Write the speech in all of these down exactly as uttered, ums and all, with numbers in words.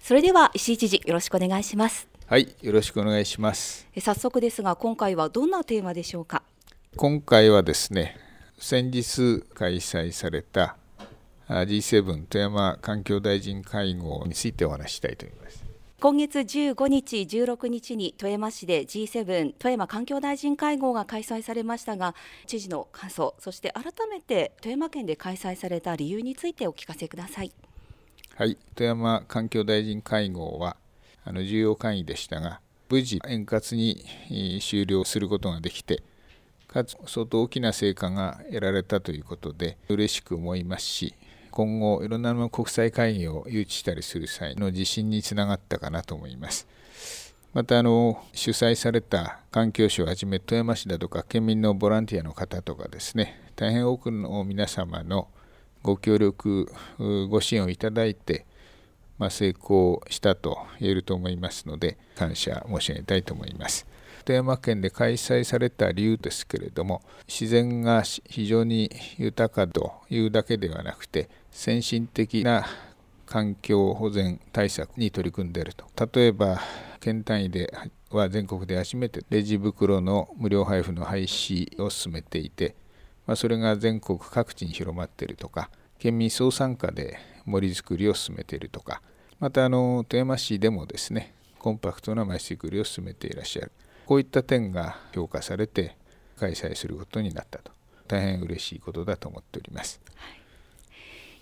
それでは石井知事、よろしくお願いします。 はい、よろしくお願いします。 早速ですが、今回はどんなテーマでしょうか。 今回はですね、先日開催された ジーセブン 富山環境大臣会合についてお話ししたいと思います。 今月じゅうごにち、じゅうろくにちに富山市で ジーセブン 富山環境大臣会合が開催されましたが、知事の感想、そして改めて富山県で開催された理由についてお聞かせください。 はい、富山環境大臣会合はあの重要会議でしたが、無事円滑に終了することができて、かつ相当大きな成果が得られたということで嬉しく思いますし、今後いろんな国際会議を誘致したりする際の自信につながったかなと思います。またあの主催された環境省をはじめ富山市だとか県民のボランティアの方とかですね、大変多くの皆様のご協力ご支援をいただいて、まあ、成功したと言えると思いますので、感謝申し上げたいと思います。富山県で開催された理由ですけれども、自然が非常に豊かというだけではなくて、先進的な環境保全対策に取り組んでいると。例えば県単位では全国で初めてレジ袋の無料配布の廃止を進めていて、まあ、それが全国各地に広まっているとか、県民総参加で森づくりを進めているとか、またあの富山市でもですね、コンパクトな町づくりを進めていらっしゃる。こういった点が評価されて開催することになったと、大変嬉しいことだと思っております。 はい、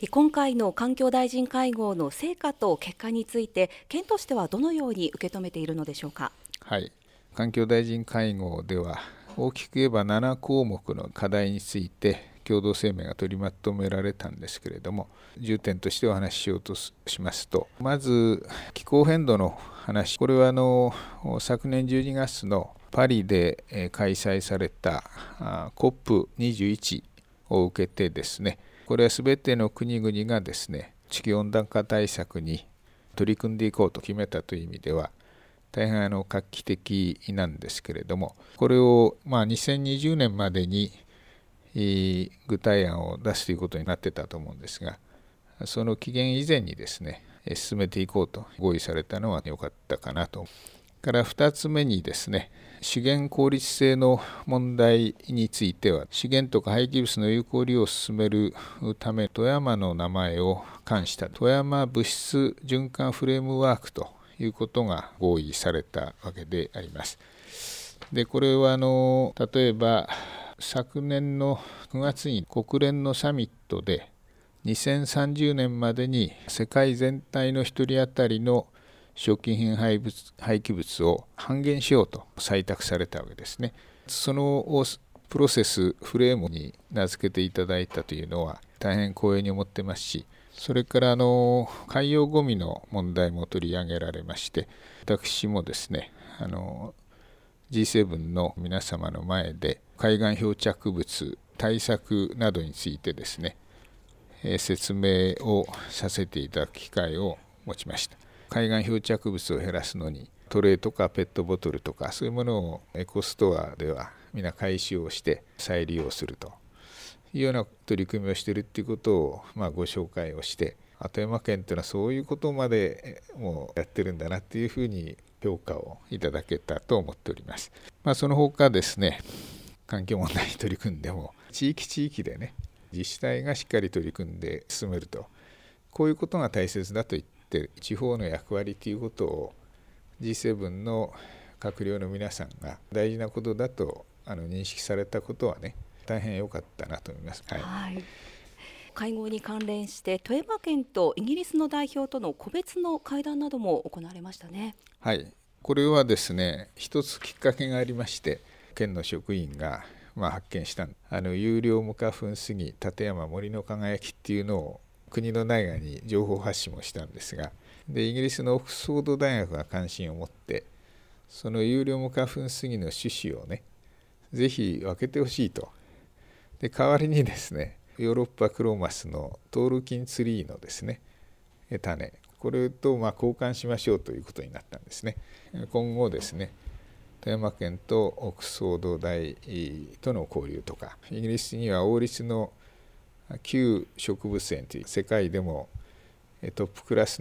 今回の環境大臣会合の成果と結果について、県としてはどのように受け止めているのでしょうか。 はい、環境大臣会合では大きく言えばななこうもくの課題について共同声明が取りまとめられたんですけれども、重点としてお話ししようとしますと、まず気候変動の話、これはあの昨年じゅうにがつのパリで開催された コップにじゅういち を受けてですね、これはすべての国々がですね、地球温暖化対策に取り組んでいこうと決めたという意味では大変あの画期的なんですけれども、これをまあにせんにじゅうねんまでに具体案を出すということになってたと思うんですが、その期限以前にですね進めていこうと合意されたのは良かったかなと。からふたつめにですね、資源効率性の問題については、資源とか廃棄物の有効利用を進めるため富山の名前を冠した富山物質循環フレームワークということが合意されたわけであります。でこれはあの例えば昨年のくがつに国連のサミットでにせんさんじゅうねんまでに世界全体のひとり当たりの食品廃物廃棄物を半減しようと採択されたわけですね。そのプロセスフレームに名付けていただいたというのは大変光栄に思ってますし、それからあの海洋ゴミの問題も取り上げられまして、私もですねあの ジーセブン の皆様の前で海岸漂着物対策などについてですね、えー、説明をさせていただく機会を持ちました。海岸漂着物を減らすのにトレーとかペットボトルとかそういうものをエコストアでは皆回収をして再利用するというような取り組みをしているということをまあご紹介をして、富山県というのはそういうことまでもうやってるんだなというふうに評価をいただけたと思っております。まあ、その他ですね、環境問題に取り組んでも地域地域でね、自治体がしっかり取り組んで進めると、こういうことが大切だと言って地方の役割ということを ジーセブン の閣僚の皆さんが大事なことだとあの認識されたことはね、大変良かったなと思います。はいはい、会合に関連して富山県とイギリスの代表との個別の会談なども行われましたね。 はい、これはですね、一つきっかけがありまして、県の職員がまあ発見したあの有料無花粉スギ立山森の輝きっていうのを国の内外に情報発信もしたんですが、でイギリスのオックスフォード大学が関心を持って、その有料無花粉スギの種子をねぜひ分けてほしいと。で代わりにですね、ヨーロッパクロマスのトールキンツリーのですね種、これとまあ交換しましょうということになったんですね。今後ですね、富山県とオックスフォード大との交流とか、イギリスには王立の旧植物園という世界でもトップクラスの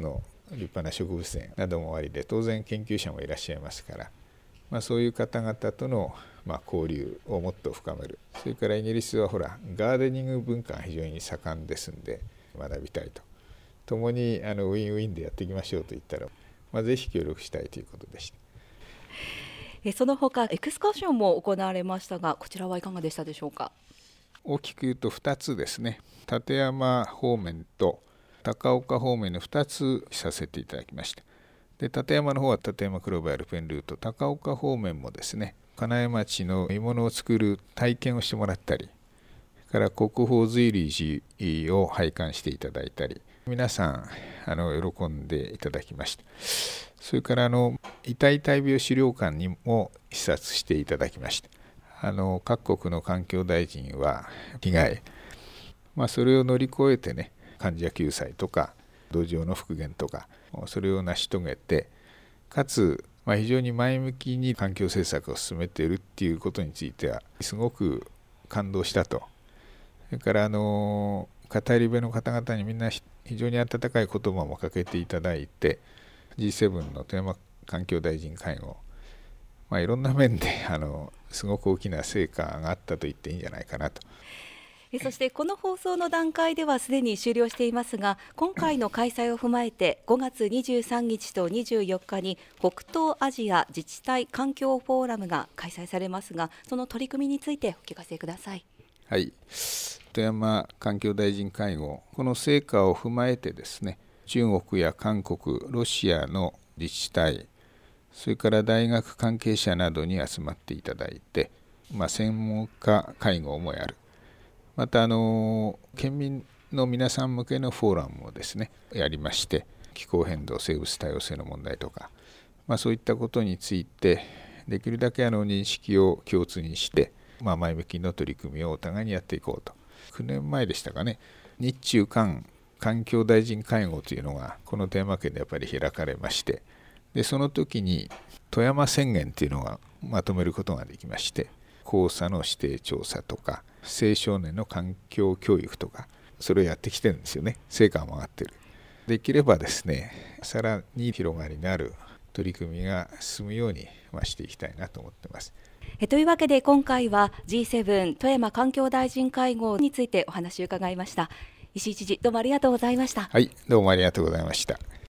立派な植物園などもありで、当然研究者もいらっしゃいますから、まあ、そういう方々とのまあ交流をもっと深める。それからイギリスはほらガーデニング文化が非常に盛んですんで、学びたいと、共にあのウィンウィンでやっていきましょうと言ったら、まあ、ぜひ協力したいということでした。 えその他エクスカーションも行われましたが、こちらはいかがでしたでしょうか。 大きく言うとふたつですね。立山方面と高岡方面のふたつさせていただきました。で立山の方は立山黒部アルペンルート、高岡方面もですね、金江町の鋳物を作る体験をしてもらったり、から国宝瑞龍寺を拝観していただいたり、皆さんあの喜んでいただきました。それからあの遺体大病資料館にも視察していただきました。あの各国の環境大臣は被害、まあ、それを乗り越えてね、患者救済とか土壌の復元とか、それを成し遂げて、かつ、まあ、非常に前向きに環境政策を進めているっていうことについてはすごく感動したと。それからあの語り部の方々にみんな非常に温かい言葉もかけていただいて、 ジーセブン の富山環境大臣会合、まあ、いろんな面であのすごく大きな成果があったと言っていいんじゃないかなと。 そしてこの放送の段階ではすでに終了していますが、今回の開催を踏まえてごがつにじゅうさんにちとにじゅうよっかに北東アジア自治体環境フォーラムが開催されますが、その取り組みについてお聞かせください。 はい、富山環境大臣会合、この成果を踏まえてですね、中国や韓国、ロシアの自治体、それから大学関係者などに集まっていただいて、まあ、専門家会合もやる。またあの県民の皆さん向けのフォーラムもですねやりまして、気候変動、生物多様性の問題とか、まあ、そういったことについてできるだけあの認識を共通にして、まあ、前向きの取り組みをお互いにやっていこうと。きゅうねんまえでしたかね、日中韓環境大臣会合というのがこの富山県でやっぱり開かれまして、でその時に富山宣言というのがまとめることができまして、黄砂の指定調査とか青少年の環境教育とか、それをやってきてるんですよね。成果も上がってる。できればですね、さらに広がりのある取り組みが進むようにしていきたいなと思っています。 えというわけで今回は ジーセブン 富山環境大臣会合についてお話を伺いました。石井知事、どうもありがとうございました。 はい、どうもありがとうございました。